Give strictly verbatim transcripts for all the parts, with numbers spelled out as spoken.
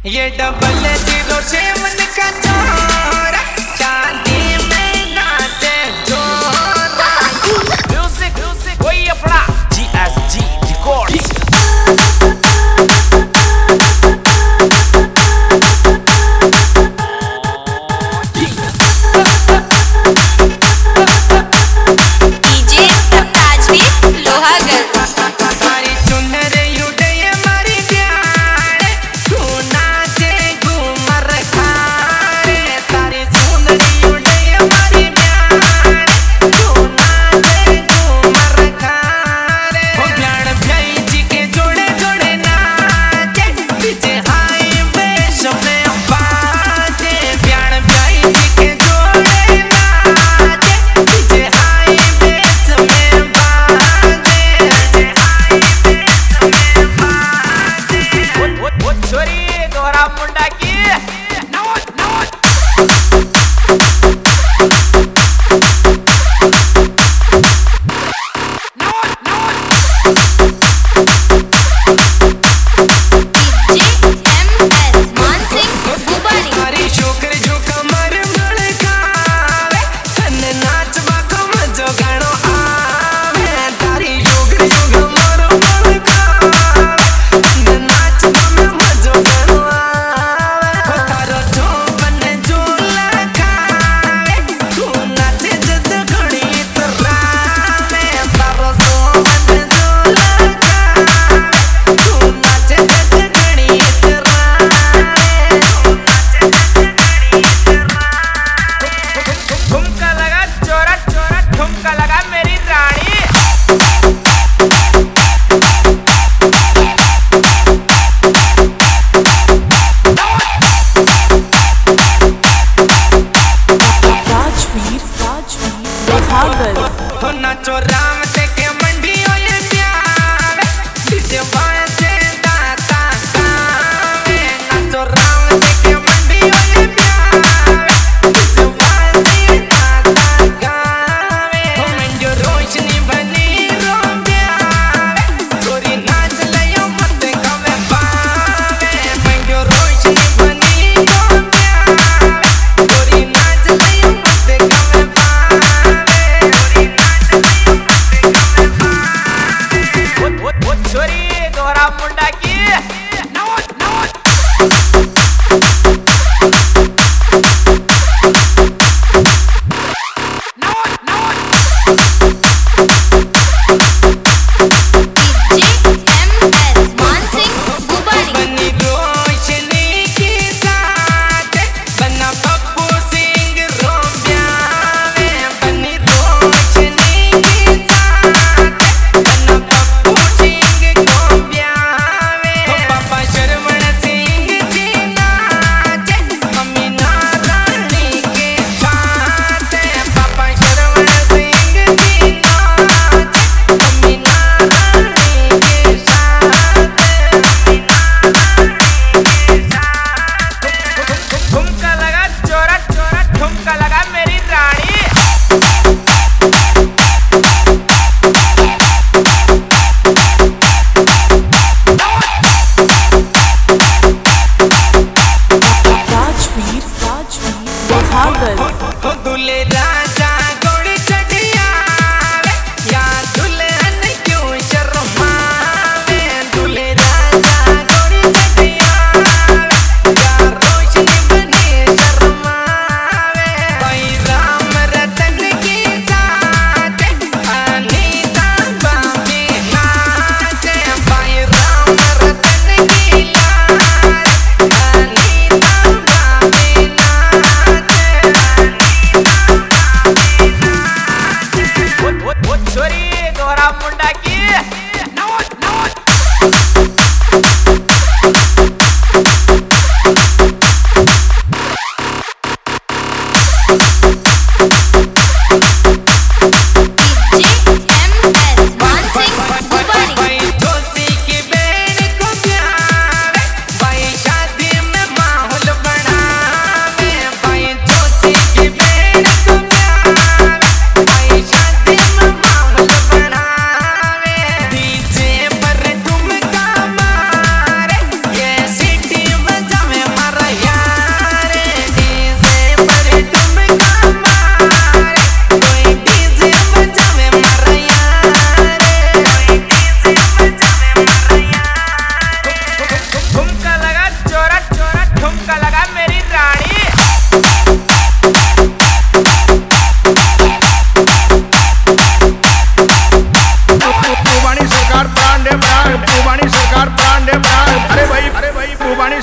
ये double zero seven का चोरा चांदी में नाचे जोरा। म्यूजिक म्यूजिक वही अपना G S G records. DJ Tajvi Lohagarh. सारी चुनर उड़े मारी प्यार तू नाचे घूमर खाए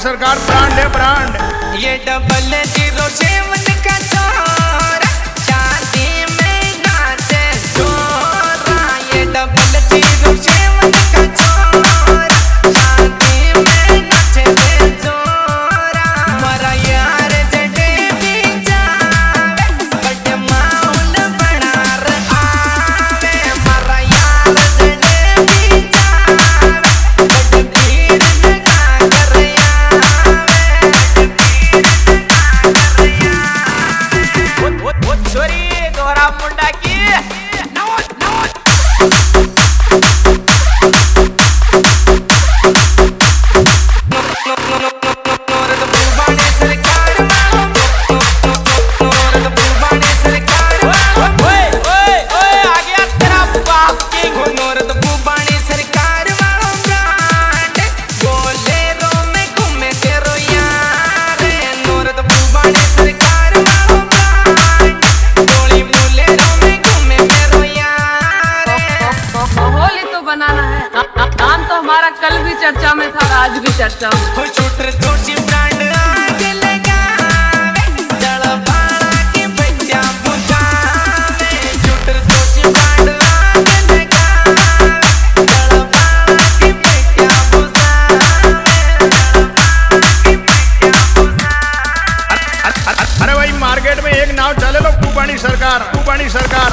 सरकार ब्रांड है ब्रांड। ये डबल जीरो सेवन का छोरा शादी में नाचे जोरा। ये डबल जीरो सेवन का छोरा शादी में नाचे रे जोरा। मरा यार जडे भी जावे बट माउल बना रे आवे। मरा यार जडे भी जावे बट भीड़ में का कर छोरी दोहरा मुंडा की नौत नौत बनाना है। नाम तो हमारा कल भी चर्चा में था, आज भी चर्चा में। ब्रांड आगे लगावे जल बाड़ा के बच्चा बुझावे। शूटर सोची ब्रांड आगे लगावे जल बाड़ा के बच्चा बुझावे। अरे भाई मार्केट में एक नाव चले लो, कुबानी सरकार, कुबानी सरकार।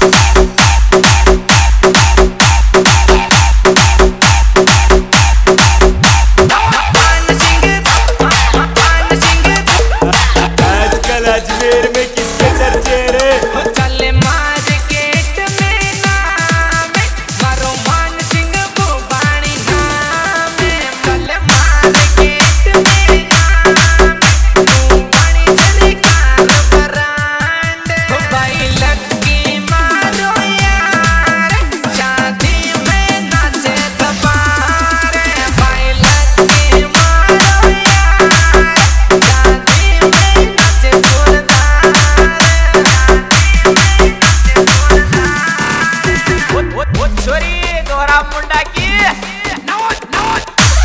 छोरी दोहरा मुंडा की नौत नौत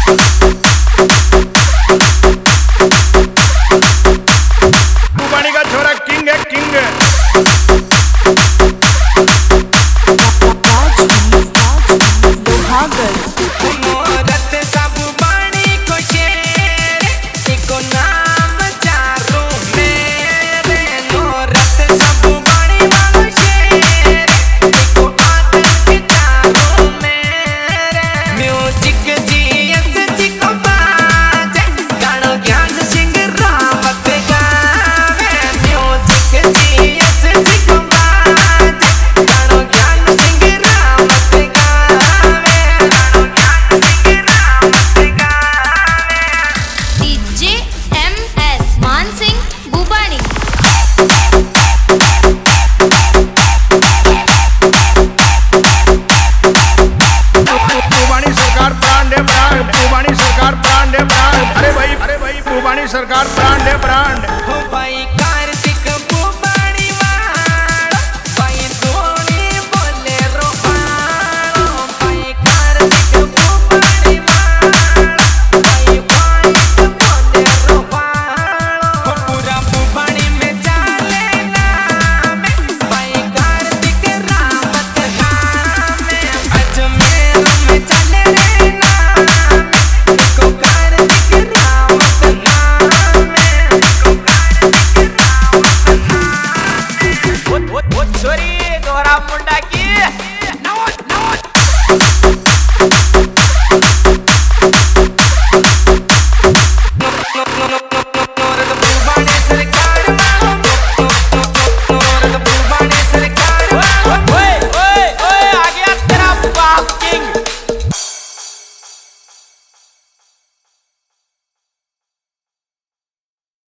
कुबानी का छोरा किंग है, किंग है। कुबानी सरकार ब्रांड है ब्रांड। अरे भाई, अरे भाई कुबानी सरकार ब्रांड है ब्रांड।